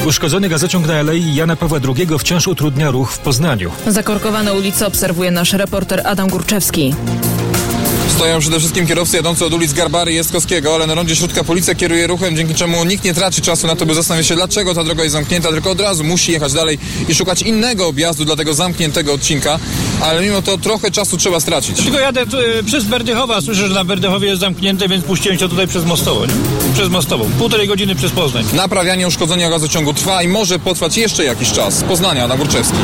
Uszkodzony gazociąg na Alei Jana Pawła II wciąż utrudnia ruch w Poznaniu. Zakorkowane ulice obserwuje nasz reporter Adam Górczewski. Stoją przede wszystkim kierowcy jadący od ulic Garbary i Jaskowskiego, ale na rondzie Śródka policja kieruje ruchem, dzięki czemu nikt nie traci czasu na to, by zastanowić się, dlaczego ta droga jest zamknięta, tylko od razu musi jechać dalej i szukać innego objazdu dla tego zamkniętego odcinka, ale mimo to trochę czasu trzeba stracić. Tylko jadę przez Berdychowa, słyszę, że na Berdychowie jest zamknięte, więc puściłem się tutaj przez Mostową. Przez Mostową. 1,5 godziny przez Poznań. Naprawianie uszkodzenia gazociągu trwa i może potrwać jeszcze jakiś czas. Z Poznania, Adam Górczewski.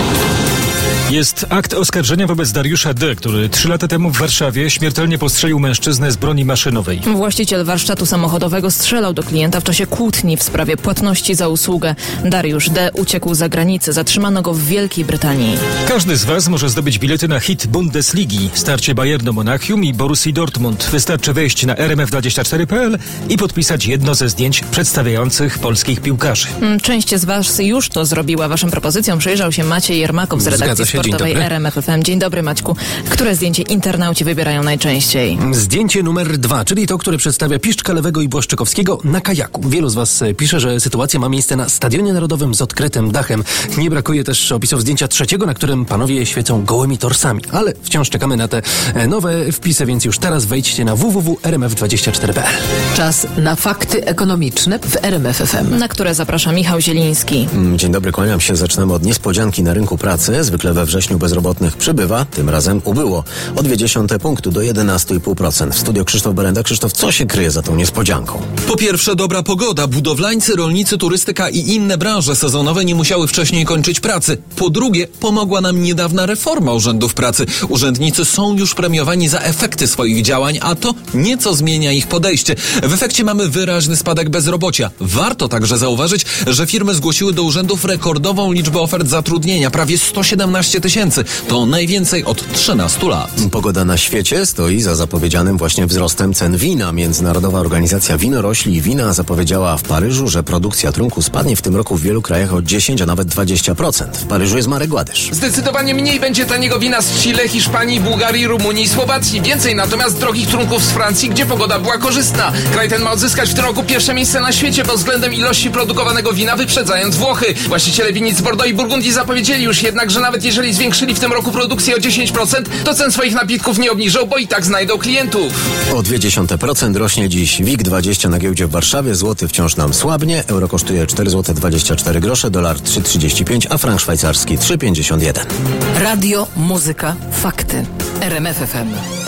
Jest akt oskarżenia wobec Dariusza D., który 3 lata temu w Warszawie śmiertelnie postrzelił mężczyznę z broni maszynowej. Właściciel warsztatu samochodowego strzelał do klienta w czasie kłótni w sprawie płatności za usługę. Dariusz D. uciekł za granicę. Zatrzymano go w Wielkiej Brytanii. Każdy z Was może zdobyć bilety na hit Bundesligi, starcie Bayernu Monachium i Borussii Dortmund. Wystarczy wejść na rmf24.pl i podpisać jedno ze zdjęć przedstawiających polskich piłkarzy. Część z Was już to zrobiła. Waszą propozycją przyjrzał się Maciej Jermakow z redakcji sportowej RMF FM. Dzień dobry, Maćku. Które zdjęcie internauci wybierają najczęściej? Zdjęcie numer 2, czyli to, które przedstawia Piszczka, Lewego i Błaszczykowskiego na kajaku. Wielu z Was pisze, że sytuacja ma miejsce na Stadionie Narodowym z odkrytym dachem. Nie brakuje też opisów zdjęcia 3, na którym panowie świecą gołymi torsami. Ale wciąż czekamy na te nowe wpisy, więc już teraz wejdźcie na www.rmf24.pl. Czas na fakty ekonomiczne w RMF FM. Na które zaprasza Michał Zieliński. Dzień dobry, kłaniam się. Zaczynamy od niespodzianki na rynku pracy. Zwykle we wrześniu bezrobotnych przybywa, tym razem ubyło. O 0,2 punktu do 11,5%. W studio Krzysztof Berenda. Krzysztof, co się kryje za tą niespodzianką? Po pierwsze, dobra pogoda. Budowlańcy, rolnicy, turystyka i inne branże sezonowe nie musiały wcześniej kończyć pracy. Po drugie, pomogła nam niedawna reforma urzędów pracy. Urzędnicy są już premiowani za efekty swoich działań, a to nieco zmienia ich podejście. W efekcie mamy wyraźny spadek bezrobocia. Warto także zauważyć, że firmy zgłosiły do urzędów rekordową liczbę ofert zatrudnienia. Prawie 117 tysięcy. To najwięcej od 13 lat. Pogoda na świecie stoi za zapowiedzianym właśnie wzrostem cen wina. Międzynarodowa Organizacja Winorośli i Wina zapowiedziała w Paryżu, że produkcja trunku spadnie w tym roku w wielu krajach o 10, a nawet 20%. W Paryżu jest Marek Gładysz. Zdecydowanie mniej będzie taniego wina z Chile, Hiszpanii, Bułgarii, Rumunii i Słowacji. Więcej natomiast drogich trunków z Francji, gdzie pogoda była korzystna. Kraj ten ma odzyskać w tym roku pierwsze miejsce na świecie pod względem ilości produkowanego wina, wyprzedzając Włochy. Właściciele winnic z Bordeaux i Burgundii zapowiedzieli już jednak, że nawet jeżeli zwiększyli w tym roku produkcję o 10%, to cen swoich napitków nie obniżą, bo i tak znajdą klientów. O 0,2% rośnie dziś WIG20 na giełdzie w Warszawie. Złoty wciąż nam słabnie. Euro kosztuje 4,24 zł, dolar 3,35, a frank szwajcarski 3,51. Radio, muzyka, fakty. RMF FM.